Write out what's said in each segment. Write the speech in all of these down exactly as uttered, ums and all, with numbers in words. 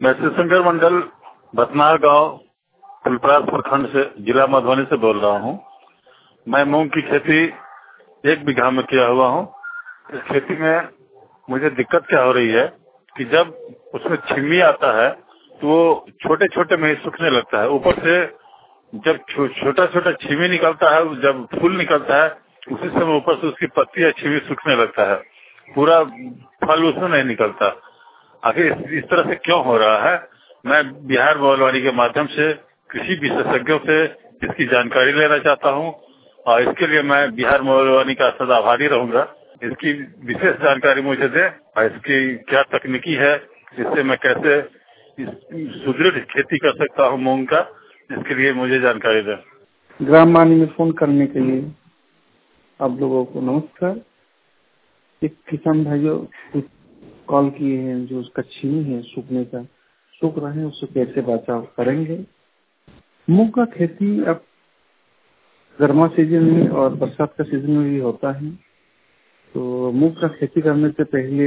मैं शिवशंकर मंडल भतनार गांव फुलपरास प्रखंड से जिला मधुबनी से बोल रहा हूं। मैं मूंग की खेती एक बीघा में किया हुआ हूं। इस खेती में मुझे दिक्कत क्या हो रही है कि जब उसमें छिमी आता है तो वो छोटे छोटे में ही सूखने लगता है। ऊपर से जब छोटा छोटा छिमी निकलता है, जब फूल निकलता है उसी समय ऊपर से उसकी पत्ती या छिमी सूखने लगता है, पूरा फल उसमें नहीं निकलता। आखिर इस, इस तरह से क्यों हो रहा है? मैं बिहार मोबाइलवाणी के माध्यम से कृषि विशेषज्ञों से इसकी जानकारी लेना चाहता हूं और इसके लिए मैं बिहार मोबाइलवाणी का सदा आभारी रहूंगा। इसकी विशेष जानकारी मुझे दें और इसकी क्या तकनीकी है, इससे मैं कैसे सुदृढ़ खेती कर सकता हूं मूंग का, इसके लिए मुझे जानकारी दें। ग्राम वाणी में फोन करने के लिए आप लोगों को नमस्कार। एक किसान भाइयों कॉल किए हैं, जो उसका छिमी है सूखने का सूख रहे हैं, उससे कैसे बचाव करेंगे। मूंग का खेती अब गर्मा सीजन में और बरसात का सीजन में भी होता है। तो मूंग का खेती करने से पहले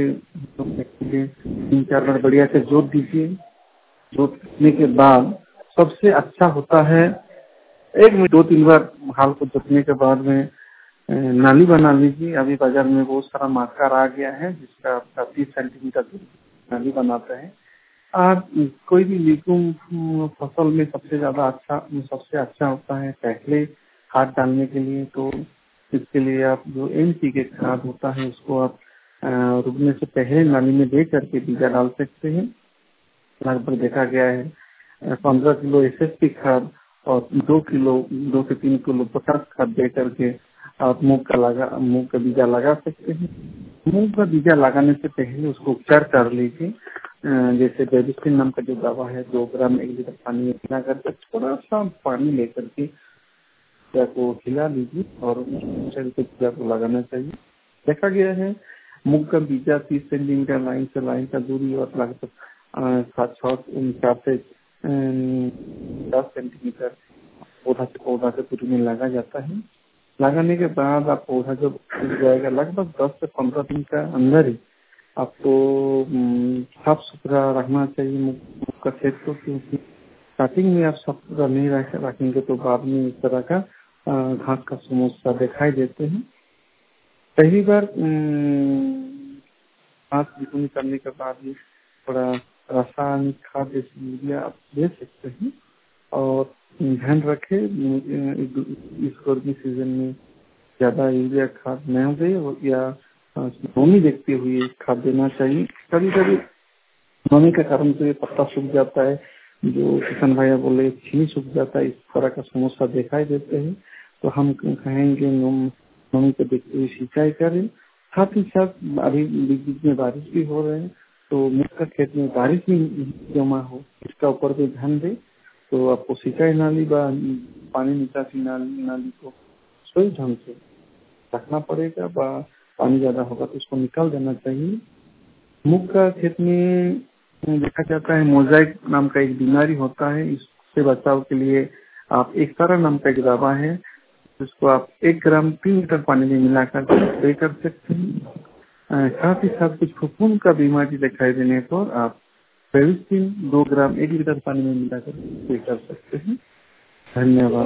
तीन चार बार बढ़िया से जोत दीजिए। जोतने के बाद सबसे अच्छा होता है एक में दो तीन बार हाल को जोतने के बाद में नाली बना लीजिए। अभी बाजार में बहुत सारा मार्कर आ गया है जिसका आपका तीस सेंटीमीटर नाली बनाते हैं। आप कोई भी लेगुम फसल में सबसे ज्यादा अच्छा सबसे अच्छा होता है पहले खाद डालने के लिए। तो इसके लिए आप जो एन पी के खाद होता है उसको आप रुकने से पहले नाली में दे करके बीजा डाल सकते हैं। लगभग देखा गया है पंद्रह किलो एस एस पी खाद और दो किलो दो से तीन किलो पोटास खाद दे करके आप मूंग का लगा मूंग का बीजा लगा सकते हैं। मूंग का बीजा लगाने से पहले उसको उपचार कर लीजिए। जैसे बेबिस्टिन नाम का जो दवा है दो ग्राम एक लीटर पानी में मिला करके थोड़ा सा पानी लेकर के बीजा को हिला लीजिए और बीजा को लगाना चाहिए। देखा गया है मूंग का बीजा तीस सेंटीमीटर लाइन से लाइन का दूरी और लगभग सात छह चार से दस सेंटीमीटर पौधा से पौधा से दूरी में लगा जाता है। लगाने के बाद आप पौधा जब उग जाएगा लगभग दस से पंद्रह दिन का अंदर ही आपको साफ सुथरा रखना चाहिए मूंग का खेत को, क्योंकि स्टार्टिंग में आप साफ सुथरा नहीं रखेंगे तो बाद में इस तरह का घास का समस्या दिखाई देते हैं। पहली बार घास बिकुनी करने के बाद ही थोड़ा रासायनिक खाद जैसे यूरिया आप दे सकते हैं। और ध्यान रखें इस गर्मी सीजन में ज्यादा यूरिया खाद न दे या नमी देखते हुए खाद देना चाहिए। कभी कभी नमी के कारण से पत्ता सूख जाता है, जो किसान भाई बोले छीनी सूख जाता है, इस तरह का समस्या दिखाई देते हैं। तो हम कहेंगे नमी को देखते हुए सिंचाई करें। साथ ही साथ अभी बीच बीच में बारिश भी हो रहे हैं, तो मूंग का खेत में बारिश भी जमा हो इसका ऊपर भी ध्यान दें। तो आपको सिंचाई नाली व पानी निकासी नाली नाली को सही ढंग से रखना पड़ेगा व पानी ज्यादा होगा तो उसको निकाल देना चाहिए। मूंग का खेत में देखा जाता है मोजाइक नाम का एक बीमारी होता है। इससे बचाव के लिए आप एक सारा नाम का एक दवा है जिसको आप एक ग्राम तीन लीटर पानी में मिलाकर स्प्रे कर सकते हैं। साथ ही साथ कुछ फफूंद का बीमारी दिखाई देने पर आप बेबिस्टिन दो ग्राम एक लीटर पानी में मिलाकर स्प्रे कर सकते हैं। धन्यवाद।